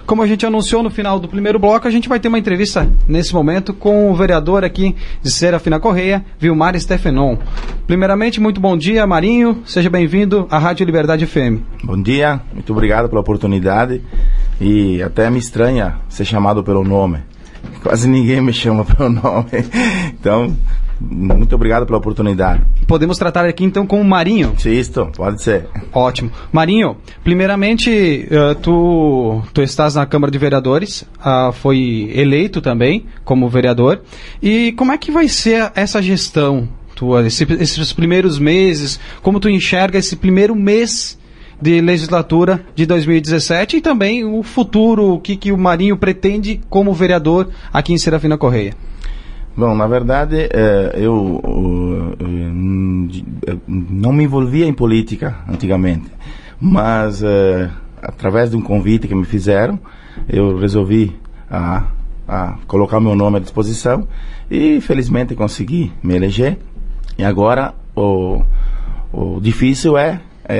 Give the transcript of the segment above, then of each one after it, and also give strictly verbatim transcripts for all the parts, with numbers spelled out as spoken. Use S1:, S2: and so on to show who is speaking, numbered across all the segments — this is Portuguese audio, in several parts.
S1: Como a gente anunciou no final do primeiro bloco, a gente vai ter uma entrevista nesse momento com o vereador aqui de Serafina Correia, Vilmar Stefenon. Primeiramente, muito bom dia, Marinho. Seja bem-vindo à Rádio Liberdade F M.
S2: Bom dia, muito obrigado pela oportunidade. E até me estranha ser chamado pelo nome. Quase ninguém me chama pelo nome. Então, muito obrigado pela oportunidade.
S1: Podemos tratar aqui então com o Marinho?
S2: Isto, pode ser.
S1: Ótimo. Marinho, primeiramente, uh, tu, tu estás na Câmara de Vereadores, uh, foi eleito também como vereador. E como é que vai ser essa gestão tua, esse, esses primeiros meses? Como tu enxerga esse primeiro mês de legislatura de dois mil e dezessete e também o futuro, o que, que o Marinho pretende como vereador aqui em Serafina Correia?
S2: Bom, na verdade, eu não me envolvia em política antigamente, mas através de um convite que me fizeram, eu resolvi a, a colocar meu nome à disposição e felizmente consegui me eleger. E agora o, o difícil é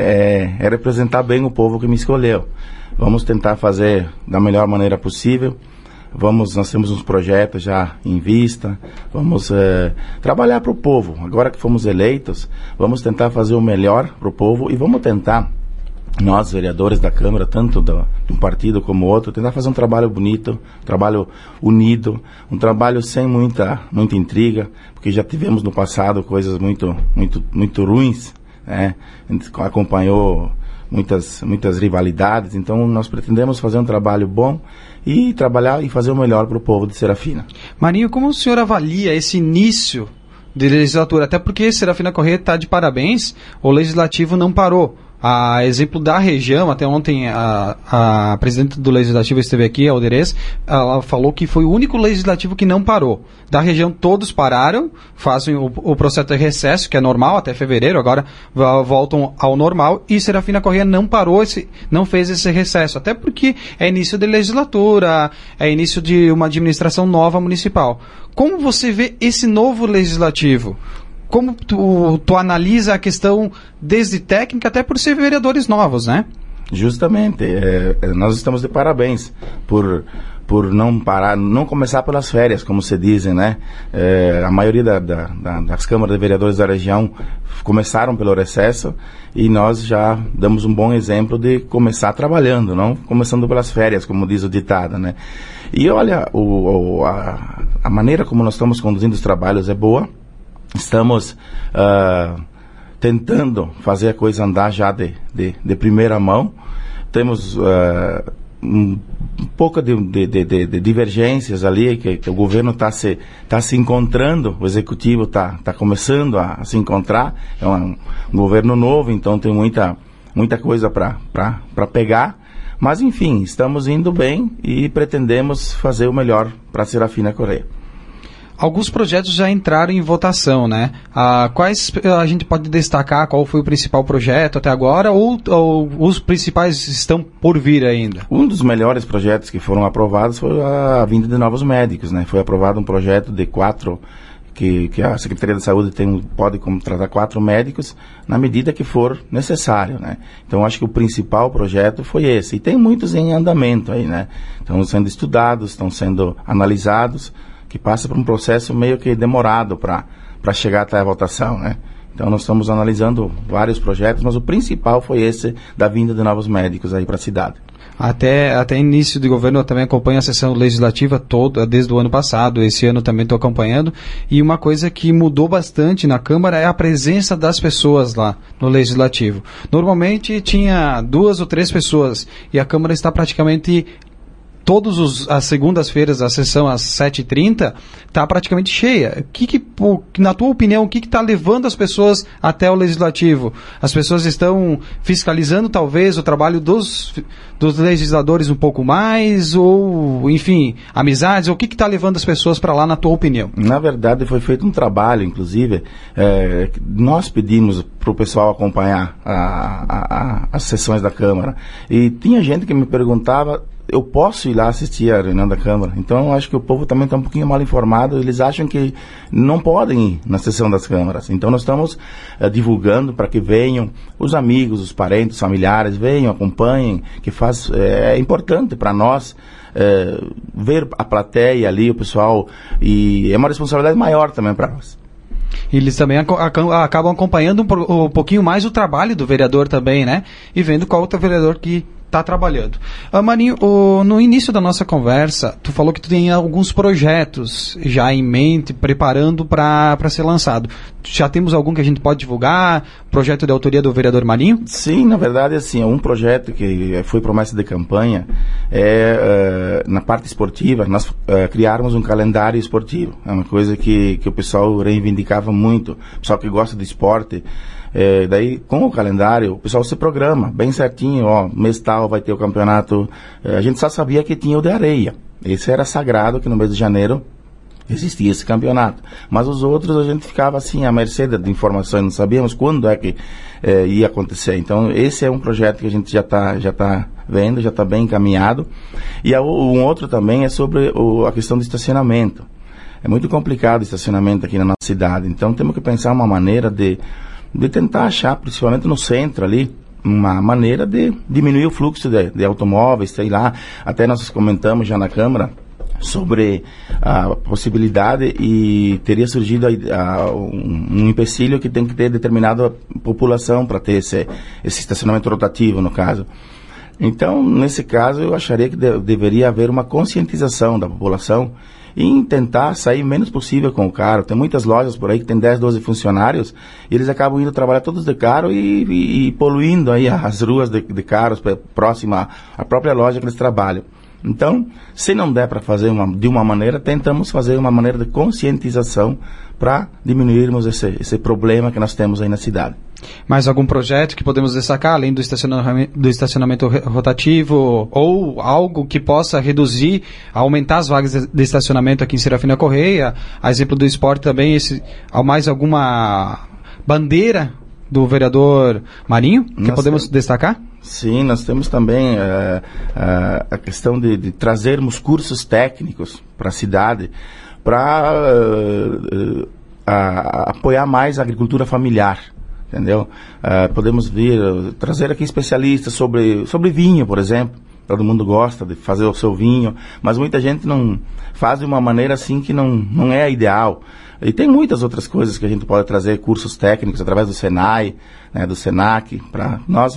S2: É, é representar bem o povo que me escolheu. Vamos tentar fazer da melhor maneira possível. Vamos, nós temos uns projetos já em vista. Vamos é, trabalhar para o povo. Agora que fomos eleitos, vamos tentar fazer o melhor para o povo e vamos tentar, nós vereadores da Câmara, tanto do, de um partido como outro, tentar fazer um trabalho bonito, um trabalho unido, um trabalho sem muita, muita intriga, porque já tivemos no passado coisas muito, muito, muito ruins. É, a gente acompanhou muitas, muitas rivalidades, então nós pretendemos fazer um trabalho bom e trabalhar e fazer o melhor para o povo de Serafina.
S1: Marinho, como o senhor avalia esse início de legislatura? Até porque Serafina Correia está de parabéns, o legislativo não parou. A exemplo da região, até ontem a, a presidente do Legislativo esteve aqui, a Alderês, ela falou que foi o único legislativo que não parou. Da região todos pararam, fazem o, o processo de recesso, que é normal até fevereiro, agora voltam ao normal, e Serafina Correia não parou, esse, não fez esse recesso, até porque é início de legislatura, é início de uma administração nova municipal. Como você vê esse novo legislativo? Como tu, tu analisa a questão desde técnica, até por ser vereadores novos, né?
S2: Justamente, é, nós estamos de parabéns por, por não parar, não começar pelas férias, como se dizem, né? É, a maioria da, da, da, das câmaras de vereadores da região começaram pelo recesso e nós já damos um bom exemplo de começar trabalhando, não começando pelas férias, como diz o ditado, né? E olha, o, o, a, a maneira como nós estamos conduzindo os trabalhos é boa. Estamos uh, tentando fazer a coisa andar já de, de, de primeira mão. Temos uh, um, um pouco de, de, de, de divergências ali, que, que o governo está se, tá se encontrando, o executivo está tá começando a, a se encontrar. É um, um governo novo, então tem muita, muita coisa para pegar. Mas, enfim, estamos indo bem e pretendemos fazer o melhor para a Serafina Correia.
S1: Alguns projetos já entraram em votação, né? Ah, quais a gente pode destacar? Qual foi o principal projeto até agora? Ou, ou os principais estão por vir ainda?
S2: Um dos melhores projetos que foram aprovados foi a vinda de novos médicos, né? Foi aprovado um projeto de quatro, que, que a Secretaria de Saúde tem, pode contratar quatro médicos na medida que for necessário, né? Então, acho que o principal projeto foi esse. E tem muitos em andamento aí, né? Estão sendo estudados, estão sendo analisados, que passa por um processo meio que demorado para para chegar até a votação, né? Então nós estamos analisando vários projetos, mas o principal foi esse da vinda de novos médicos aí para a cidade.
S1: Até, até início de governo eu também acompanho a sessão legislativa toda, desde o ano passado, esse ano também estou acompanhando, e uma coisa que mudou bastante na Câmara é a presença das pessoas lá no Legislativo. Normalmente tinha duas ou três pessoas, e a Câmara está praticamente todas as segundas-feiras, a sessão às sete e trinta, está praticamente cheia. Que que, na tua opinião, o que está levando as pessoas até o Legislativo? As pessoas estão fiscalizando, talvez, o trabalho dos, dos legisladores um pouco mais? Ou, enfim, amizades? Ou o que está levando as pessoas para lá, na tua opinião?
S2: Na verdade, foi feito um trabalho, inclusive, é, nós pedimos para o pessoal acompanhar a, a, a, as sessões da Câmara. E tinha gente que me perguntava eu posso ir lá assistir a reunião da Câmara. Então, eu acho que o povo também está um pouquinho mal informado. Eles acham que não podem ir na sessão das câmaras. Então, nós estamos uh, divulgando para que venham os amigos, os parentes, os familiares, venham, acompanhem, que faz, é, é importante para nós é, ver a plateia ali, o pessoal, e é uma responsabilidade maior também para nós.
S1: Eles também ac- ac- acabam acompanhando um, pro- um pouquinho mais o trabalho do vereador também, né? E vendo qual outro vereador que está trabalhando. Ah, Marinho, o, no início da nossa conversa, tu falou que tu tem alguns projetos já em mente, preparando para ser lançado. Já temos algum que a gente pode divulgar? Projeto de autoria do vereador Marinho?
S2: Sim, na verdade, assim, é um projeto que foi promessa de campanha, é, uh, na parte esportiva, nós uh, criarmos um calendário esportivo. É uma coisa que, que o pessoal reivindicava muito, o pessoal que gosta de esporte. É, daí, com o calendário, o pessoal se programa bem certinho, ó, mês tal vai ter o campeonato. É, a gente só sabia que tinha o de areia. Esse era sagrado, que no mês de janeiro existia esse campeonato. Mas os outros a gente ficava assim, à mercê de informações, não sabíamos quando é que é, ia acontecer. Então, esse é um projeto que a gente já está já tá vendo, já está bem encaminhado. E a, um outro também é sobre o, a questão do estacionamento. É muito complicado o estacionamento aqui na nossa cidade. Então, temos que pensar uma maneira de de tentar achar, principalmente no centro ali, uma maneira de diminuir o fluxo de, de automóveis, sei lá. Até nós comentamos já na Câmara sobre a possibilidade e teria surgido a, a, um, um empecilho que tem que ter determinada população para ter esse, esse estacionamento rotativo, no caso. Então, nesse caso, eu acharia que de, deveria haver uma conscientização da população em tentar sair o menos possível com o carro. Tem muitas lojas por aí que tem dez, doze funcionários e eles acabam indo trabalhar todos de carro e, e, e poluindo aí as ruas de, de carros próxima à própria loja que eles trabalham. Então, se não der para fazer uma, de uma maneira, tentamos fazer uma maneira de conscientização para diminuirmos esse, esse problema que nós temos aí na cidade.
S1: Mais algum projeto que podemos destacar, além do estacionamento, do estacionamento rotativo, ou algo que possa reduzir, aumentar as vagas de estacionamento aqui em Serafina Correia? A exemplo do esporte também, esse, mais alguma bandeira do vereador Marinho que nós podemos temos, destacar?
S2: Sim, nós temos também uh, uh, a questão de, de trazermos cursos técnicos para a cidade, para uh, uh, apoiar mais a agricultura familiar. Entendeu? Uh, podemos vir, uh, trazer aqui especialistas sobre, sobre vinho, por exemplo. Todo mundo gosta de fazer o seu vinho, mas muita gente não faz de uma maneira assim que não, não é a ideal. E tem muitas outras coisas que a gente pode trazer, cursos técnicos através do Senai, né, do Senac, para nós uh,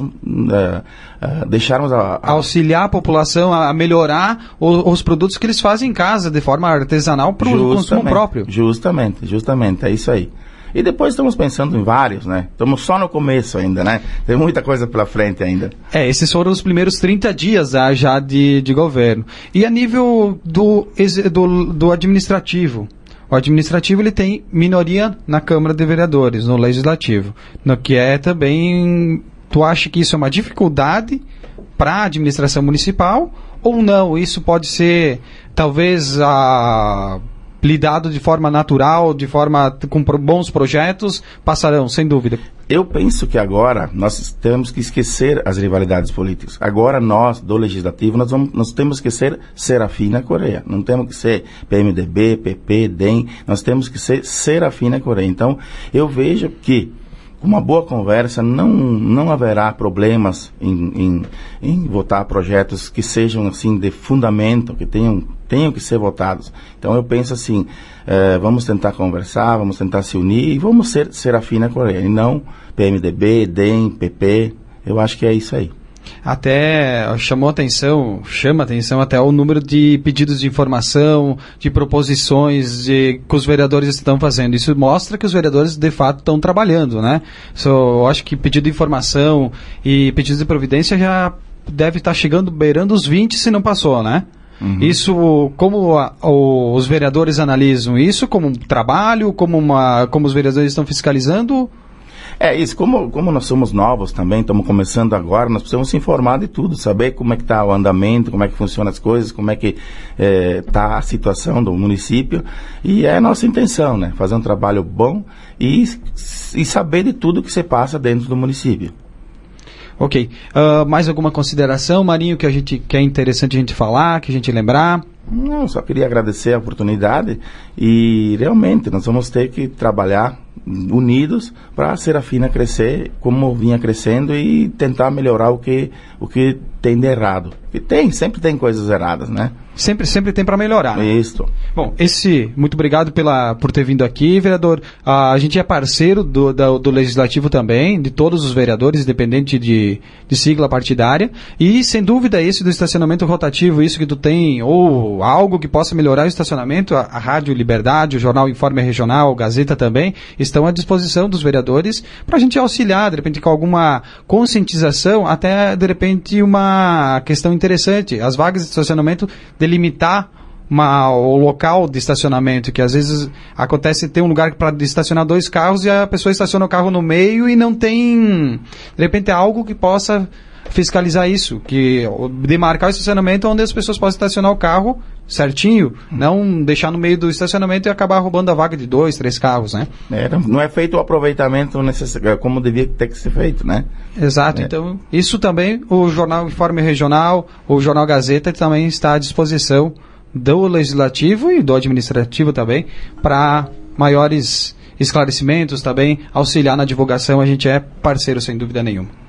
S2: uh, deixarmos a, a...
S1: auxiliar a população a melhorar o, os produtos que eles fazem em casa de forma artesanal para o consumo próprio.
S2: Justamente, justamente, é isso aí. E depois estamos pensando em vários, né? Estamos só no começo ainda, né? Tem muita coisa pela frente ainda.
S1: É, esses foram os primeiros trinta dias ah, já de, de governo. E a nível do, do, do administrativo? O administrativo ele tem minoria na Câmara de Vereadores, no Legislativo. No que é também... Tu acha que isso é uma dificuldade para a administração municipal? Ou não? Isso pode ser, talvez, a... lidado de forma natural, de forma com bons projetos, passarão, sem dúvida.
S2: Eu penso que agora nós temos que esquecer as rivalidades políticas. Agora nós, do Legislativo, nós, vamos, nós temos que ser Serafina Correia. Não temos que ser P M D B, P P, D E M. Nós temos que ser Serafina Correia. Então, eu vejo que com uma boa conversa não, não haverá problemas em, em, em votar projetos que sejam assim de fundamento, que tenham, tenham que ser votados. Então eu penso assim, eh, vamos tentar conversar, vamos tentar se unir e vamos ser Serafina Correia, e não P M D B, D E M, P P. Eu acho que é isso aí.
S1: Até chamou atenção, chama atenção até o número de pedidos de informação, de proposições de, que os vereadores estão fazendo. Isso mostra que os vereadores de fato estão trabalhando, né? So, eu acho que pedido de informação e pedido de providência já deve estar chegando, beirando os vinte, se não passou, né? Uhum. Isso, como a, o, os vereadores analisam isso como um trabalho, como, uma, como os vereadores estão fiscalizando?
S2: É isso, como, como nós somos novos também, estamos começando agora, nós precisamos se informar de tudo, saber como é que está o andamento, como é que funcionam as coisas, como é que está é, a situação do município, e é a nossa intenção, né? Fazer um trabalho bom e, e saber de tudo que se passa dentro do município.
S1: Ok. Uh, mais alguma consideração, Marinho, que, a gente, que é interessante a gente falar, que a gente lembrar?
S2: Não, só queria agradecer a oportunidade e realmente nós vamos ter que trabalhar unidos para a Serafina crescer como vinha crescendo e tentar melhorar o que, o que tem de errado. E tem, sempre tem coisas erradas, né?
S1: Sempre, sempre tem para melhorar. Né?
S2: Isso.
S1: Bom, esse, muito obrigado pela, por ter vindo aqui, vereador. Ah, a gente é parceiro do, do, do Legislativo também, de todos os vereadores, independente de, de sigla partidária. E, sem dúvida, esse do estacionamento rotativo, isso que tu tem, ou algo que possa melhorar o estacionamento, a, a Rádio Liberdade, o Jornal Informe Regional, a Gazeta também, estão à disposição dos vereadores para a gente auxiliar, de repente, com alguma conscientização, até, de repente, uma questão interessante. As vagas de estacionamento delimitar uma, o local de estacionamento, que às vezes acontece ter um lugar para estacionar dois carros e a pessoa estaciona o carro no meio e não tem, de repente, algo que possa fiscalizar isso, que demarcar o estacionamento onde as pessoas possam estacionar o carro certinho, não deixar no meio do estacionamento e acabar roubando a vaga de dois, três carros, né?
S2: É, não é feito o aproveitamento necessário, como devia ter que ser feito, né?
S1: Exato, é. Então isso também, o Jornal Informe Regional, o Jornal Gazeta também está à disposição do Legislativo e do Administrativo também, para maiores esclarecimentos também, auxiliar na divulgação, a gente é parceiro sem dúvida nenhuma.